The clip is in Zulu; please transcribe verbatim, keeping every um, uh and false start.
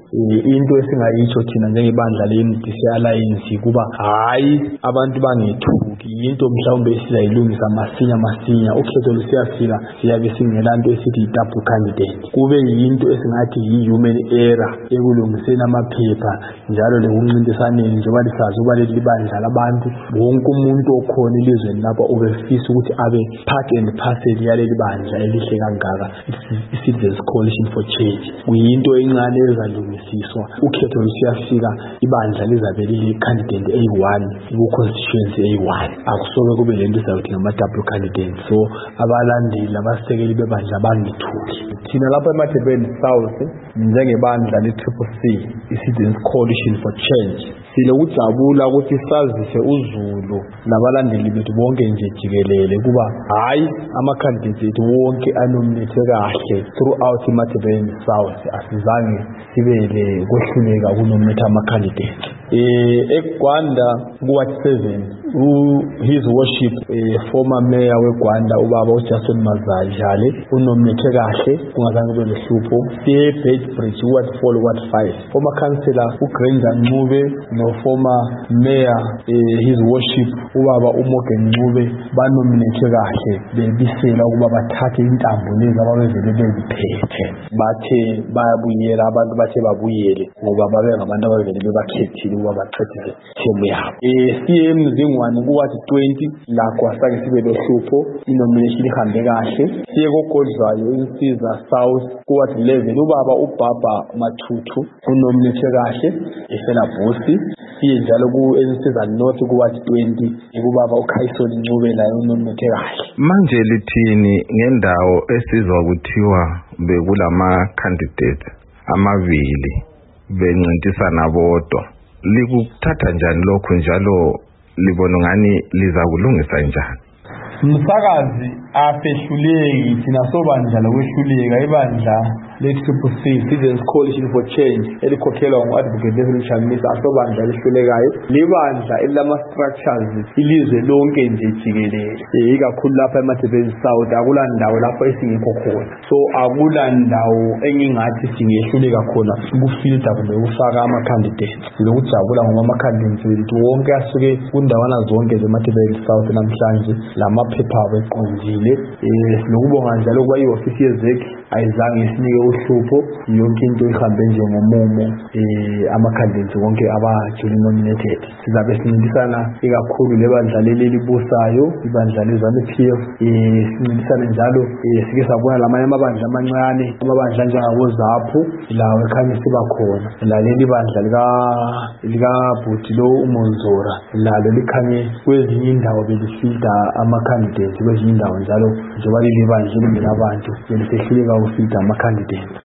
into esingayisho thina njengebandla le-M D C Alliance kuba hayi abantu bangethuki, into mhlawumbe esizayilungisa masinya masinya. Ukhetho lusiyafika siyabe singela nto esithi double candidate, kube yinto esingathi yi-human error ekulungiseni amaphepha njalo lekuncintisaneni njengoba lisazi uba leli bandla labantu wonke umuntu okhona elizweni lapha ubefisa ukuthi abe part and parcel yaleli bandla elihle kangaka i-Citizens Coalition for Change. Kuyinto encane ezalungisiswa. Ukhetho lusiyafika ibandla lizabe lili-candidate eyi-one ku-constituency eyi-one, akusoke kube lento izawuthi ngama-double candidate. So abalandeli abasekeli bebandla bangethuki. Thina lapha eMatabeleland South njengebandla le-Triple C, i-Citizens Coalition for Change, silokujabula ukuthi sazise uZulu nabalandeli bethu bonke nje jikelele kuba hayi ama-candidate wonke anominate kahle throughout iMatabeleland South. Asizange sibele kwehluleka kunominate ama-candidate. Eh eGwanda ku-Ward seven his worship former mayor weGwanda ubaba uJason Mazajale unominate kahle kungazange kube lehlupho. Siye Beitbridge Ward four Ward five former councillor uGranger Ncube no former mayor his worship ubaba uMorgan Ncube banominate kahle bebisela ukuba bathathe intambo lezi ababevele beziphethe bathe bayabuyela abantu bathe babuyele ngoba babe ngabantu abavele bebakhethile ukuba baqedise themu yabo. Eh C M Zingwane ku-Ward twenty lakho asake sibe lohlupho, inomination ihambe kahle. Siye koGodlwayo insiza South ku-Ward eleven ubaba uBaba Mathuthu unominate kahle efela Bosi. Siye njalo ku-Insiza North ku-Ward twenty ubaba uKhaisoni Ncube laye unominate kahle. Manje lithini ngendawo esizwa kuthiwa bekulama candidate amabili bencintisana bodwa, likuthatha njani lokho njalo libona ngani liza kulungisa njani? Msakazi afehluleki thina sobandla lokwehluleka ibandla le-Triple C Citizens Coalition for Change elikhokhelwa ngu-Advocate Leslie Chamisa asobandla lehlulekayo libandla elilama-structures ilizwe lonke nje jikelele, ikakhulu lapha eMatabeleland South akula ndawo lapho esingekho khona. So akula ndawo engingathi singehluleka khona ukufilter kumbe ukufaka ama-candidates. Silokujabula ngoba ama-candidates wethu wonke asuke kundawana zonke zeMatabeleland South namhlanje lamaphepha abo eqondile. Silokubonga njalo kuba i-ofisi yezeki ayizange isinike uhlupho, yonke into ihambe njengomumo. Ama-candidates wonke abajuli nominated sizabe sincintisana ikakhulu lebandla leli libusayo, ibandla leZANU-P F. Sincintisane njalo sike sabona lamanye amabandla amancane, amabandla njengabo-ZAPU lawo ekhanye siba khona. Laleli bandla likabhuti lo uMonzora lalo likhanye kwezinye indawo belifilda ama-candidates, kwezinye indawo njalo njengoba leli bandla elingenabantu belisehluleka ukufilda ama-candidates.